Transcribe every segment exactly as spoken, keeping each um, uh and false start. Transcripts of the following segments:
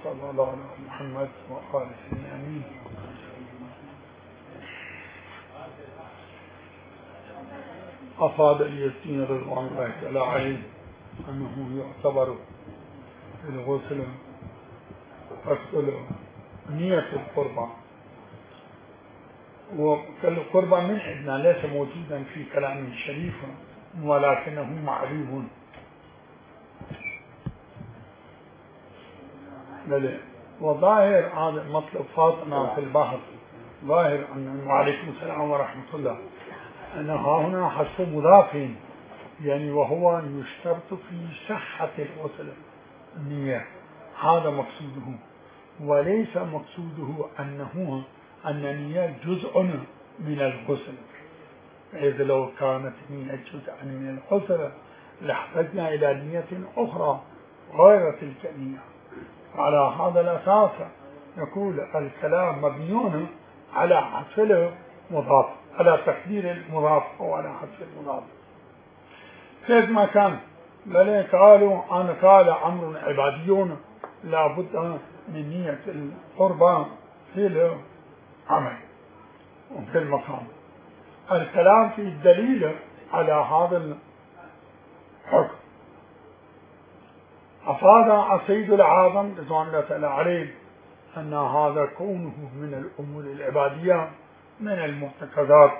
وصلى الله على محمد وآله آمين. أفاد اليسين رضوان الله تعالى عليه أنه يعتبر في الغسل غسل نية القربة، والقربة من عندنا ليس موجودا في كلام الشريف ولكنه معلوم. وظاهر هذا مطلب فاطمة في البحر، ظاهر أن وعليكم السلام ورحمة الله أن هنا حسب مضاف، يعني وهو يشترط في صحة الغسل النية، هذا مقصوده، وليس مقصوده أنه أن النية جزء من الغسل، إذ لو كانت النية جزءا من الغسل لاحتجنا إلى نية أخرى غير تلك النية. على هذا الأساس يقول الكلام مبني على حذف المضاف، على تقدير المضاف أو على حذف المضاف. كيف ما كان بل قالوا أن قال أمر عباديون لا بد من نية القربان في العمل وفي المقام. الكلام في الدليل على هذا الحكم. أفاد السيد العاظم رضوان الله تعالى عليه أن هذا كونه من الأمور العبادية من المعتقدات،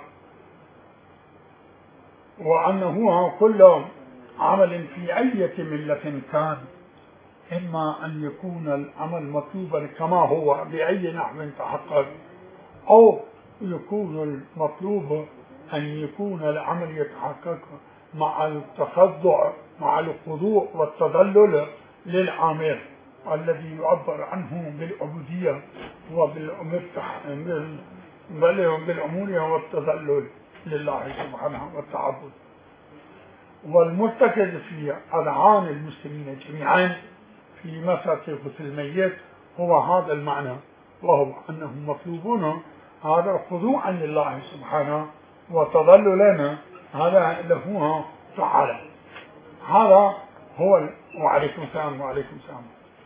وأنه كل عمل في أي ملة كان إما أن يكون العمل مطلوبا كما هو بأي نحو تحقق، أو يكون المطلوب أن يكون العمل يتحقق مع التخضع مع الخضوع والتذلل للعامل الذي يعبر عنه بالعبودية وبالعمودية والتذلل لله سبحانه والتعبد. والمرتكز في أذهان المسلمين جميعا في مسألة غسل الميت هو هذا المعنى، وهو أنهم مطلوبون هذا خضوعا لله سبحانه وتذللا هذا له تعالى. هذا هو. وعليكم السلام. وعليكم السلام.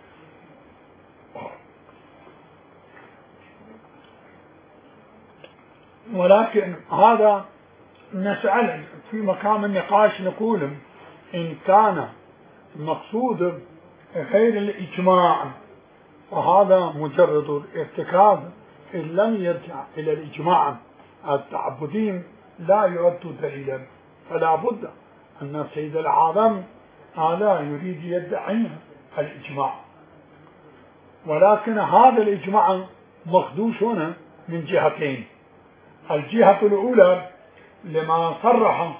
ولكن هذا نسأل في مقام النقاش نقول إن كان المقصود غير الإجماع وهذا مجرد الارتكاب، إن لم يرجع إلى الإجماع التعبدين لا يعد دليلا، فلا بد أن السيد العاظم هذا يريد يدعي الإجماع، ولكن هذا الإجماع مخدوش هنا من جهتين. الجهة الأولى لما صرح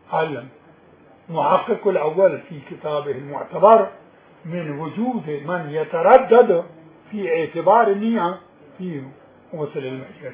المحقق الأول في كتابه المعتبر من وجود من يتردد في اعتبار النية في غسل الميت،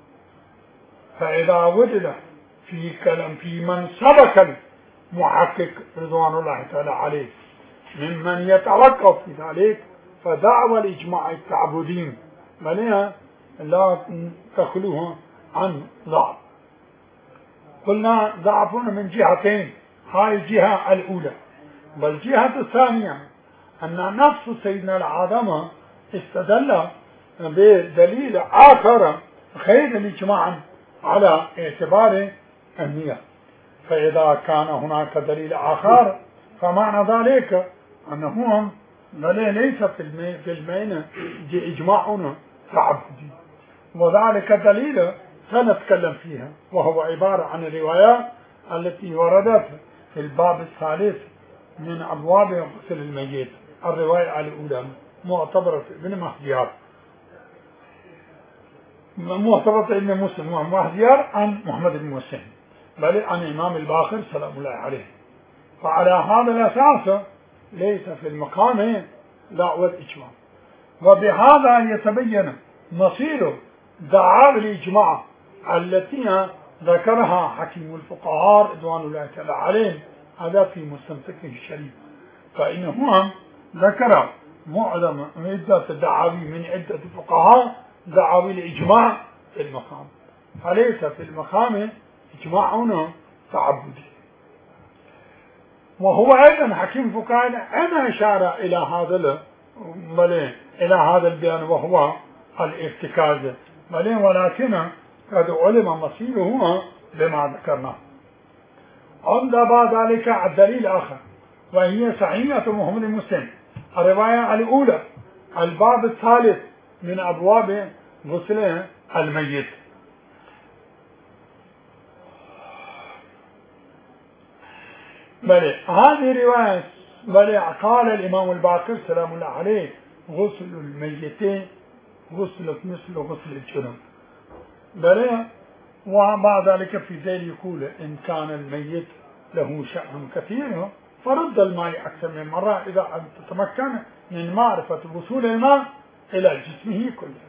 فإذا وجد في كلام في من سبق المحقق رضوان الله تعالى عليه ممن يتوقف في ذلك فدعوى الإجماع التعبدين بل لا تخلوها عن ضعف. قلنا ضعفنا من جهتين، هاي الجهة الأولى. والجهة الثانية أن نفس سيدنا العاظم استدل بدليل آخر غير الإجماع على اعتبار النية، فإذا كان هناك دليل آخر فمعنى ذلك أنه ليس في المين إجماع تعبدي، وذلك دليل سنتكلم فيها، وهو عبارة عن الروايات التي وردت في الباب الثالث من أبواب غسل الميت. الرواية الأولى معتبرة ابن مهديار معتبرة ابن مسلم ومهديار عن محمد بن مسلم بل عن إمام الباقر سلام الله عليه. فعلى هذا الأساس ليس في المقام دعوة الإجماع، وبهذا يتبين مصير دعاوى الإجماع التي ذكرها حكيم الفقهاء رضوان الله تعالى عليهم هذا في مستمسكه الشريف، فإنه ذكر معظم عدة دعاوي من عدة فقهاء دعاوي الإجماع في المقام، فليس في المقام إجماعنا تعبدي. وهو أيضا حكيم الفقهاء أنا أشار إلى هذا بل إلى هذا البيان وهو الارتكاز، بل ولكن قد علم مصيره بما ذكرنا. عند بعد ذلك الدليل آخر وهي صحيحة محمد مسلم الرواية الأولى الباب الثالث من أبواب غسل الميت. بل هذه رواية بل قال الإمام الباقر سلام الله عليه غسل الميت غسل مثل غسل الجنوب. بل وبعد ذلك في ذلك يقول إن كان الميت له شأن كثير فرد الماء أكثر من مرة إذا أن تتمكن من معرفة وصول الماء إلى جسمه كله.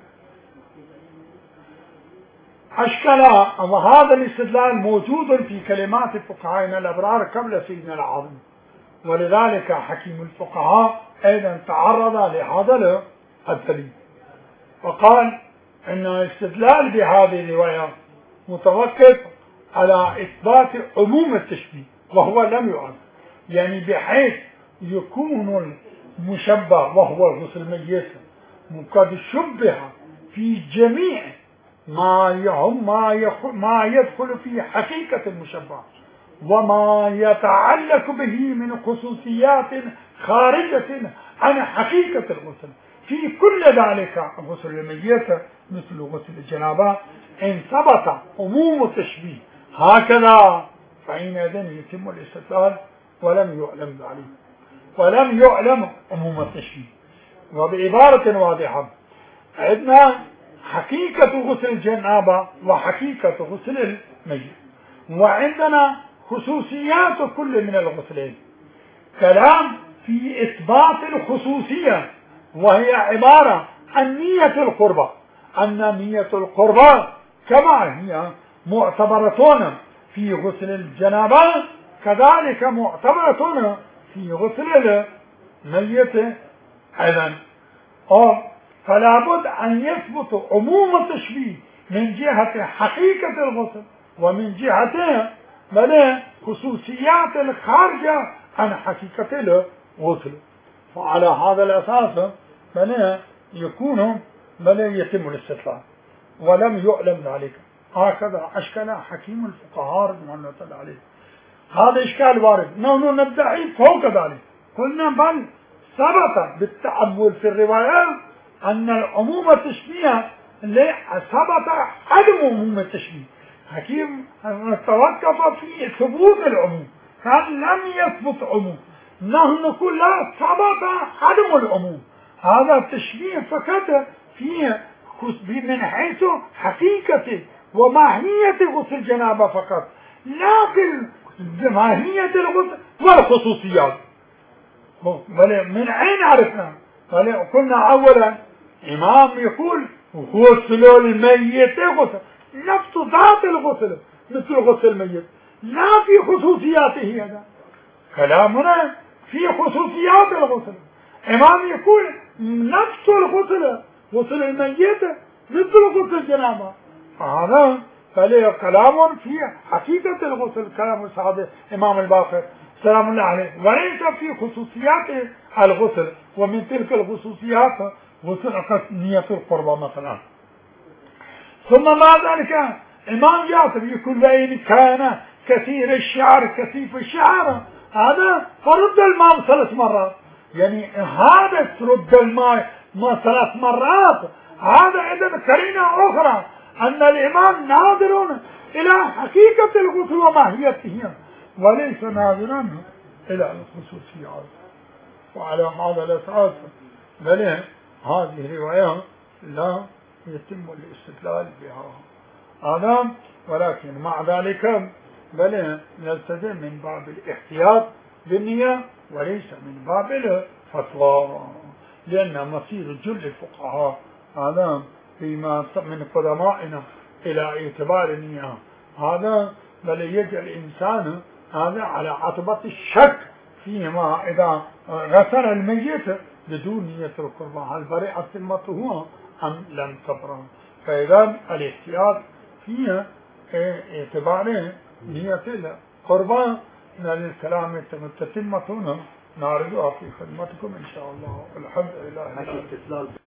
أشكال وهذا الاستدلال موجود في كلمات فقهائنا الأبرار قبل سيدنا العظيم، ولذلك حكيم الفقهاء أيضا تعرض لهذا الدليل وقال إن الاستدلال بهذه الرواية متوقف على إثبات عموم التشبيه وهو لم يعد، يعني بحيث يكون المشبه وهو غسل الميت قد شبه في جميع ما يهم ما, ما يدخل في حقيقة المشبه وما يتعلق به من خصوصيات خارجة عن حقيقة الغسل في كل ذلك غسل الميت مثل غسل الجنابة. إن ثبت عموم التشبيه هكذا فحينئذ يتم الاستدلال ولم يعلم ذلك ولم يعلم عموم التشبيه. وبعبارة واضحة عندنا حقيقة غسل الجنابة وحقيقة غسل الميت، وعندنا خصوصيات كل من الغسلين. كلام في إثبات الخصوصية وهي عبارة عن نية القربة، أن نية القربة كما هي معتبرة في غسل الجنابة كذلك معتبرة في غسل الميت أيضا. فلا بد أن يثبت عموم التشبيه من جهة حقيقة الغسل ومن جهة بل خصوصيات الخارجة عن حقيقة الغسل. فعلى هذا الأساس بل يكون بل يتم الاستدلال ولم يعلم ذلك. هكذا أشكال حكيم الفقهاء رضي الله تعالى عليه. هذا إشكال وارد نحن ندعي فوق ذلك. قلنا بل ثبت بالتأمل في الروايات أن العموم التشبيه ثبت عدم عموم التشبيه. حكيم توقف في ثبوت العموم كان لم يثبت عموم. نحن نقول لا ثبت عدم العموم. هذا التشبيه فقط فيه من حيث حقيقة وماهية غسل الجنابة فقط لا في ماهية الغسل والخصوصيات. من أين عرفنا؟ قلنا أولا إمام يقول غسل الميت غسل نفس ذات الغسل مثل غسل الميت لا في خصوصياته. هذا كلامنا في خصوصيات الغسل. إمام يقول نفس الغسل غسل الميت مثل غسل الجنابة. هذا فله كلام في حقيقة الغسل كلام السعادة إمام الباقر سلام الله عليه وليس في خصوصيات الغسل. ومن تلك الخصوصيات غسل نية القربة مثلا. ثم بعد ذلك إمام جعفر يقول وإن كان كثير الشعر كثيف الشعر هذا فرد الماء ثلاث مرات، يعني هذا ترد الماء ما ثلاث مرات هذا إذن كرينة أخرى أن الإمام ناظر إلى حقيقة الغسل وماهيته وليس ناظرا إلى الخصوصيات. وعلى هذا الأساس بل هذه الرواية لا يتم الاستدلال بها هذا، ولكن مع ذلك بل نلتزم من باب الاحتياط بالنية وليس من باب الفتوى، لأن مصير جل الفقهاء هذا فيما من قدمائنا إلى اعتبار النية هذا بل يجعل الإنسان هذا على عتبة الشك فيما إذا غسل الميت بدون نية القربة هل برئت ذمته أم لم تبرأ. فإذا الاحتياط فيها اعتبار نية القربة من الكلام تتمة نعرضها في خدمتكم إن شاء الله. الحمد لله.